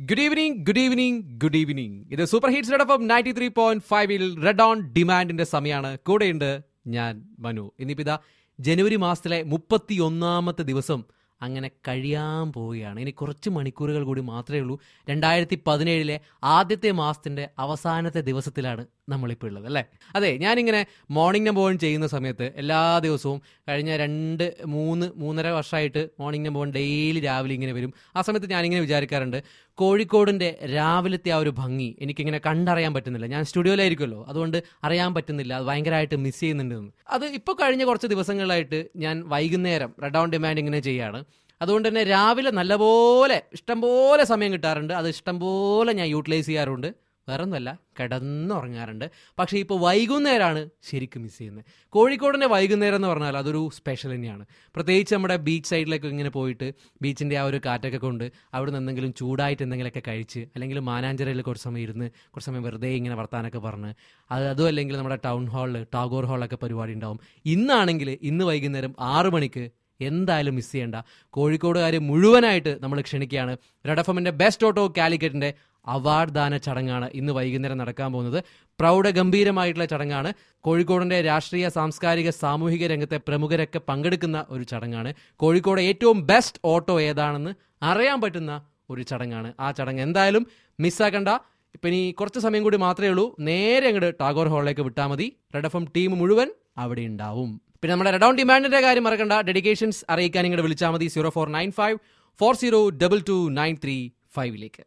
Good evening, good evening, good evening. ഇത് super hits red FM 93.5 red on ഡിമാൻഡിന്റെ സമയമാണ്. കൂടെയുണ്ട് ഞാൻ മനു. ഇന്നിപ്പോൾ ഇതാ ജനുവരി മാസത്തിലെ 31ാമത്തെ ദിവസം അങ്ങനെ കഴിയാൻ പോവുകയാണ്. ഇനി കുറച്ച് മണിക്കൂറുകൾ കൂടി മാത്രമേ ഉള്ളൂ. 2017 ആദ്യത്തെ മാസത്തിന്റെ അവസാനത്തെ ദിവസത്തിലാണ് നമ്മളിപ്പോൾ ഉള്ളത്, അല്ലേ? അതെ, ഞാനിങ്ങനെ മോർണിംഗ് നമ്പർ 1 ചെയ്യുന്ന സമയത്ത് എല്ലാ ദിവസവും കഴിഞ്ഞ 3.5 വർഷമായിട്ട് മോർണിംഗ് നമ്പർ 1 ഡെയിലി രാവിലെ ഇങ്ങനെ വരും. ആ സമയത്ത് ഞാനിങ്ങനെ വിചാരിക്കാറുണ്ട്, കോഴിക്കോടിൻ്റെ രാവിലത്തെ ആ ഒരു ഭംഗി എനിക്കിങ്ങനെ കണ്ടറിയാൻ പറ്റുന്നില്ല. ഞാൻ സ്റ്റുഡിയോയിലായിരിക്കുമല്ലോ, അതുകൊണ്ട് അറിയാൻ പറ്റുന്നില്ല. അത് ഭയങ്കരമായിട്ട് മിസ് ചെയ്യുന്നുണ്ടെന്ന്. അത് ഇപ്പോൾ കഴിഞ്ഞ കുറച്ച് ദിവസങ്ങളായിട്ട് ഞാൻ വൈകുന്നേരം റെഡ് ഓൺ ഡിമാൻഡ് ഇങ്ങനെ ചെയ്യാണ്. അതുകൊണ്ട് തന്നെ രാവിലെ നല്ലപോലെ ഇഷ്ടംപോലെ സമയം കിട്ടാറുണ്ട്. അത് ഇഷ്ടംപോലെ ഞാൻ യൂട്ടിലൈസ് ചെയ്യാറുണ്ട്. വേറെ ഒന്നുമല്ല, കിടന്നുറങ്ങാറുണ്ട്. പക്ഷേ ഇപ്പോൾ വൈകുന്നേരമാണ് ശരിക്കും മിസ് ചെയ്യുന്നത്. കോഴിക്കോടിൻ്റെ വൈകുന്നേരം എന്ന് പറഞ്ഞാൽ അതൊരു സ്പെഷ്യൽ തന്നെയാണ്. പ്രത്യേകിച്ച് നമ്മുടെ ബീച്ച് സൈഡിലേക്ക് ഇങ്ങനെ പോയിട്ട് ബീച്ചിൻ്റെ ആ ഒരു കാറ്റൊക്കെ കൊണ്ട് അവിടെ നിന്ന് എന്തെങ്കിലും ചൂടായിട്ട് എന്തെങ്കിലുമൊക്കെ കഴിച്ച്, അല്ലെങ്കിൽ മാനാഞ്ചിറയിൽ കുറച്ച് സമയം ഇരുന്ന് കുറച്ച് സമയം വെറുതെ ഇങ്ങനെ വർത്താനൊക്കെ പറഞ്ഞ്, അതും അല്ലെങ്കിൽ നമ്മുടെ ടൗൺ ഹാളിൽ ടാഗോർ ഹാളൊക്കെ പരിപാടി ഉണ്ടാവും. ഇന്ന് വൈകുന്നേരം 6 മണിക്ക് എന്തായാലും മിസ് ചെയ്യേണ്ട. കോഴിക്കോടുകാർ മുഴുവനായിട്ട് നമ്മൾ ക്ഷണിക്കുകയാണ്. റെഡ് എഫ് എമ്മിൻ്റെ ബെസ്റ്റ് ഓട്ടോ കാലിക്കറ്റിൻ്റെ അവാർഡ് ദാന ചടങ്ങാണ് ഇന്ന് വൈകുന്നേരം നടക്കാൻ പോകുന്നത്. പ്രൗഢഗംഭീരമായിട്ടുള്ള ചടങ്ങാണ്. കോഴിക്കോടിൻ്റെ രാഷ്ട്രീയ, സാംസ്കാരിക, സാമൂഹിക രംഗത്തെ പ്രമുഖരൊക്കെ പങ്കെടുക്കുന്ന ഒരു ചടങ്ങാണ്. കോഴിക്കോട് ഏറ്റവും ബെസ്റ്റ് ഓട്ടോ ഏതാണെന്ന് അറിയാൻ പറ്റുന്ന ഒരു ചടങ്ങാണ്. ആ ചടങ്ങ് എന്തായാലും മിസ്സാക്കണ്ട. ഇപ്പം ഇനി കുറച്ച് സമയം കൂടി മാത്രമേ ഉള്ളൂ. നേരെ അങ്ങോട്ട് ടാഗോർ ഹാളിലേക്ക് വിട്ടാൽ മതി. റെഡ് എഫ് എം ടീം മുഴുവൻ അവിടെ ഉണ്ടാവും. പിന്നെ നമ്മുടെ റെഡ് ഓൺ ഡിമാൻഡിന്റെ കാര്യം മറക്കണ്ട. ഡെഡിക്കേഷൻസ് അറിയിക്കാൻ ഇങ്ങോട്ട് വിളിച്ചാൽ മതി 0495 4022 935